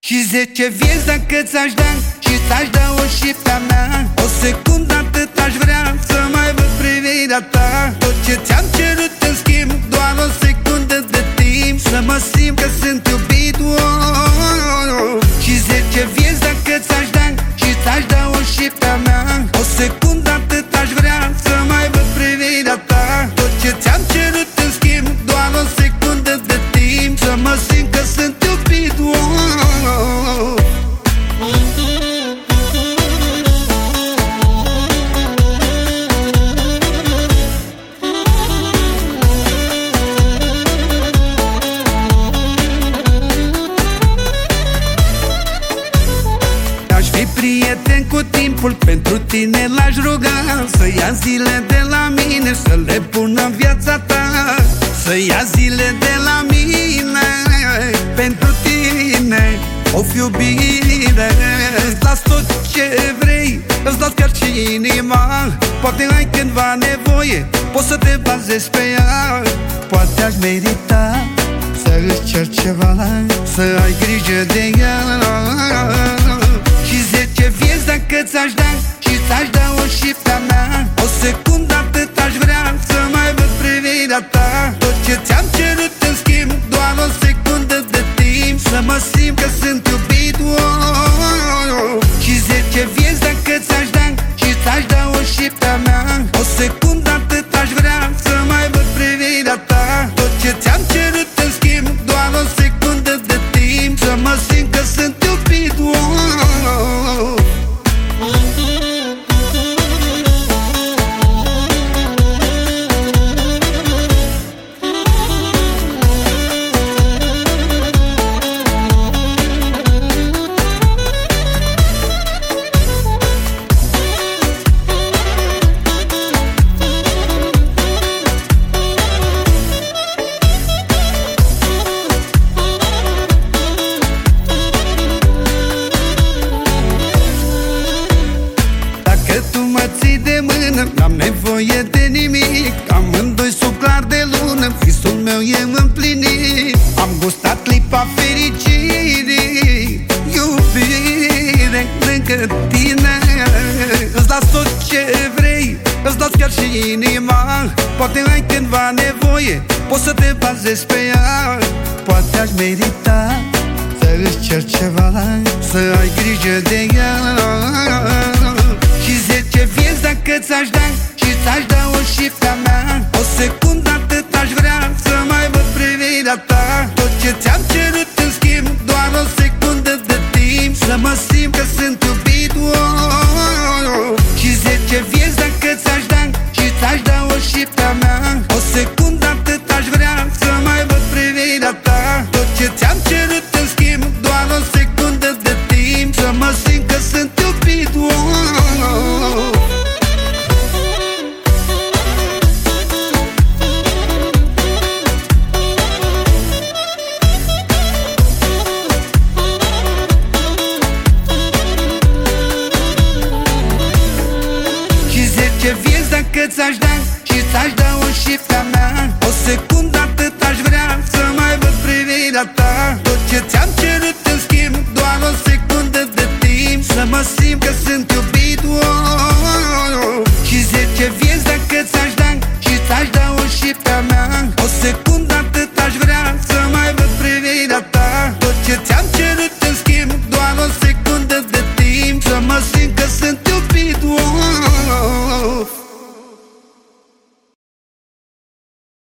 Și 10 vieți dacă ți-aș da și ți-aș da o șiptea mea. O secundă atât aș vrea să mai văd privirea ta. Tot ce ți-am cerut în schimb, doar o secundă de timp, să mă simt că sunt iubit. Și 10 vieți dacă ți-aș da și ți-aș da o șiptea mea. O secundă atât aș vrea să mai văd privirea ta. Tot ce ți-am cerut în schimb, doar o secundă de timp, să mă simt că sunt iubit. Aș fi prieten cu timpul, pentru tine l-aș ruga să ia zile de la mine, să le pun în viața ta. Să ia zile de la mine, pentru tine o fi iubire. Îți las tot ce vrei, îți las chiar și inima. Poate ai cândva nevoie, poți să te bazezi pe ea. Poate aș merita să îți cer ceva, să ai grijă de ea. Și 10 vieți dacă ți-aș da și ți-aș da o șiptea mea. O secundă atât aș vrea să mai văd privirea ta. Tot ce ți-am cerut în schimb, doar o secundă de timp, să mă simt că sunt iubit. Și 10 vieți dacă ți-aș da și ți-aș da o șiptea mea. O secundă atât aș vrea să mai văd privirea ta. Tot ce ți-am cerut în schimb, doar o secundă de timp, să mă simt că sunt iubit. N-am nevoie de nimic, amândoi sub clar de lună, visul meu e împlinit. Am gustat clipa fericirii, iubire lângă tine. Îți las tot ce vrei, îți las chiar și inima. Poate ai cândva nevoie, poți să te bazezi pe ea. Poate aș merita să îți cer ceva, să ai grijă de ea. Și 10 vieți dacă ți-aș da și ți-aș da o șiptea mea. O secundă atât aș vrea să mai văd privirea ta. Tot ce ți-am cerut în schimb, doar o secundă